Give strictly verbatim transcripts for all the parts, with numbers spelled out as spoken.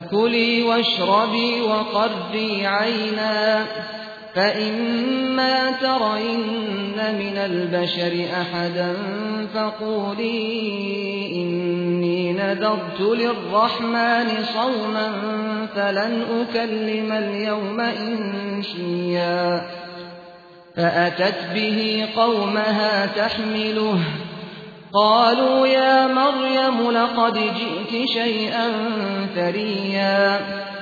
كُلِي واشربي وقرِّي عَيْنًا فَإِمَّا تَرَيِنَّ مِنَ الْبَشَرِ أَحَدًا فَقُولِي إِنِّي نَذَرْتُ لِلرَّحْمَنِ صَوْمًا فَلَنْ أُكَلِّمَ الْيَوْمَ إِنسِيًّا فَأَتَتْ بِهِ قَوْمَهَا تَحْمِلُهُ قَالُوا يَا مَرْيَمُ لَقَدْ جِئْتِ شَيْئًا فَرِيًّا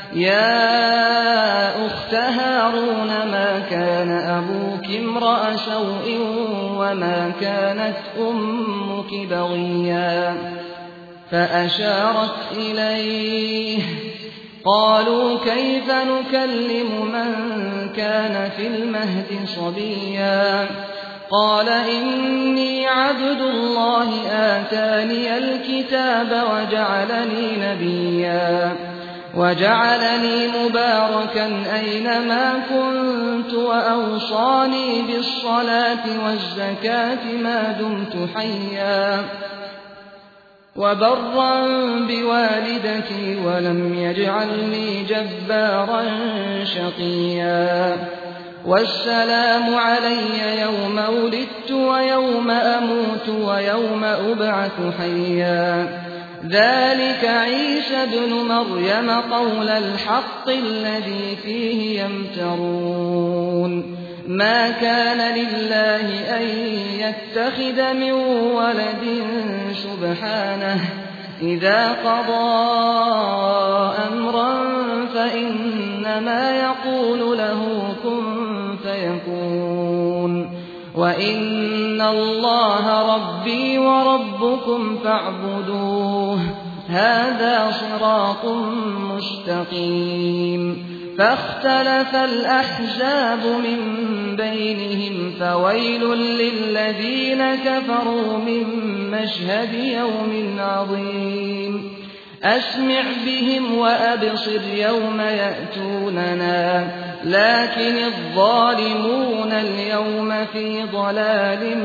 يَا أُخْتَ هَارُونَ مَا كَانَ أَبُوكِ امْرَأَ سَوْءٍ وَمَا كَانَتْ أُمُّكِ بَغِيًّا فَأَشَارَتْ إِلَيْهِ قَالُوا كَيْفَ نُكَلِّمُ مَنْ كَانَ فِي الْمَهْدِ صَبِيًّا قَالَ إِنِّي عَبْدُ اللَّهِ آتَانِيَ الْكِتَابَ وَجَعَلَنِي نَبِيًّا وَجَعَلَنِي مُبَارَكًا أَيْنَمَا كُنتُ وَأَوْصَانِي بِالصَّلَاةِ وَالزَّكَاةِ مَا دُمْتُ حَيًّا وَبَرًّا بِوَالِدَتِي وَلَمْ يَجْعَلْنِي جَبَّارًا شَقِيًّا وَالسَّلَامُ عَلَيَّ يَوْمَ وُلِدتُّ وَيَوْمَ أَمُوتُ وَيَوْمَ أُبْعَثُ حَيًّا ذَلِكَ عِيسَى ابْنُ مَرْيَمَ قَوْلَ الْحَقِّ الَّذِي فِيهِ يَمْتَرُونَ مَا كَانَ لِلَّهِ أَن يَتَّخِذَ مِن وَلَدٍ سُبْحَانَهُ إِذَا قَضَىٰ أَمْرًا فَإِنَّمَا يَقُولُ لَهُ كُن فَيَكُونُ وَإِنَّ اللَّهَ رَبِّي وَرَبُّكُمْ فَاعْبُدُوهُ هَٰذَا صِرَاطٌ مُّسْتَقِيمٌ فَاخْتَلَفَ الْأَحْزَابُ مِن بَيْنِهِمْ فَوَيْلٌ لِّلَّذِينَ كَفَرُوا مِن مَّشْهَدِ يَوْمٍ عَظِيمٍ أَسْمِعْ بِهِمْ وَأَبْصِرْ يَوْمَ يَأْتُونَنَا لَٰكِنِ الظَّالِمُونَ الْيَوْمَ فِي ضَلَالٍ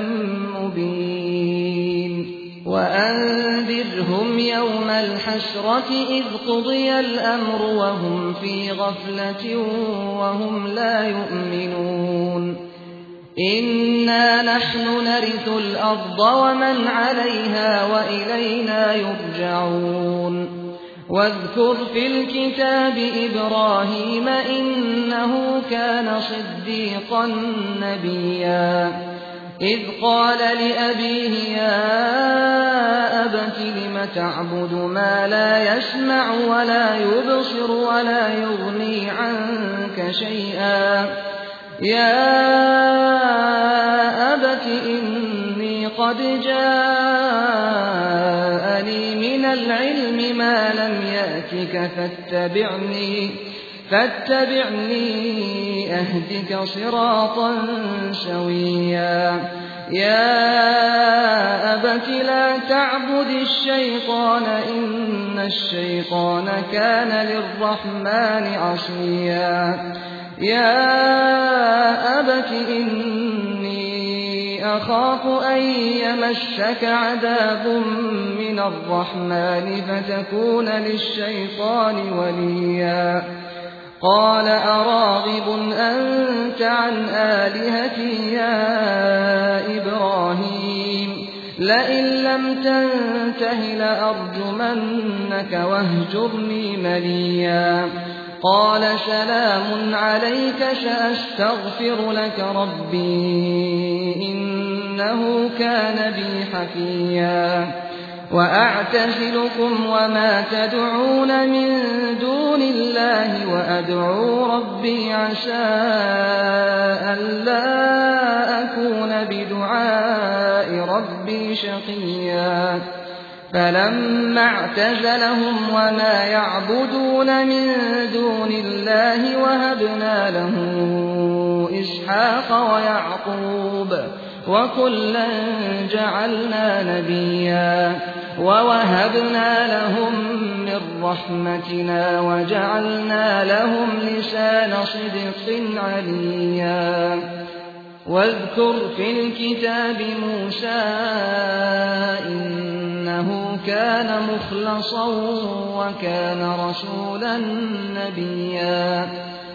مُّبِينٍ وَأَنذِرْهُمْ يَوْمَ الْحَسْرَةِ إِذْ قُضِيَ الْأَمْرُ وَهُمْ فِي غَفْلَةٍ وَهُمْ لَا يُؤْمِنُونَ إِنَّا نَحْنُ نَرِثُ الْأَرْضَ وَمَنْ عَلَيْهَا وَإِلَيْنَا يُرْجَعُونَ وَاذْكُرْ فِي الْكِتَابِ إِبْرَاهِيمَ إِنَّهُ كَانَ صِدِّيقًا نَّبِيًّا إِذْ قَالَ لِأَبِيهِ يَا أَبَتِ لِمَ تَعْبُدُ مَا لَا يَسْمَعُ وَلَا يُبْصِرُ وَلَا يُغْنِي عَنكَ شَيْئًا يَا أَبَتِ إِنِّي قَدْ جَاءَنِي مِنَ الْعِلْمِ مَا لَمْ يَأْتِكَ فَاتَّبِعْنِي فَاتَّبِعْنِي أَهْدِكَ صِرَاطًا سَوِيًّا يَا أَبَتِ لَا تَعْبُدِ الشَّيْطَانَ إِنَّ الشَّيْطَانَ كَانَ لِلرَّحْمَٰنِ عَصِيًّا يَا أَبَتِ إِنِّي أَخَافُ أَن يَمَسَّكَ عَذَابٌ مِّنَ الرَّحْمَٰنِ فَتَكُونَ لِلشَّيْطَانِ وَلِيًّا قَالَ أَرَاغِبٌ أَنتَ عَنْ آلِهَتِي يَا إِبْرَاهِيمُ لَئِن لَّمْ تَنتَهِ لَأَرْجُمَنَّكَ وَاهْجُرْنِي مَلِيًّا قَالَ سَلَامٌ عَلَيْكَ سَأَسْتَغْفِرُ لَكَ رَبِّي إِنَّهُ كَانَ بِي حَفِيًّا وَأَعْتَزِلُكُمْ وَمَا تَدْعُونَ مِن دُونِ اللَّهِ وَأَدْعُو رَبِّي عَسَىٰ أَلَّا أَكُونَ بِدُعَاءِ رَبِّي شَقِيًّا فَلَمَّا اعْتَزَلَهُمْ وَمَا يَعْبُدُونَ مِن دُونِ اللَّهِ وَهَبْنَا لَهُ إِسْحَاقَ وَيَعْقُوبَ وَكُلًّا جَعَلْنَا نَبِيًّا وَوَهَبْنَا لَهُم مِّن رَّحْمَتِنَا وَجَعَلْنَا لَهُمْ لِسَانَ صِدْقٍ عَلِيًّا واذكر في الكتاب موسى إنه إنه كان مخلصا وكان رسولا نبيا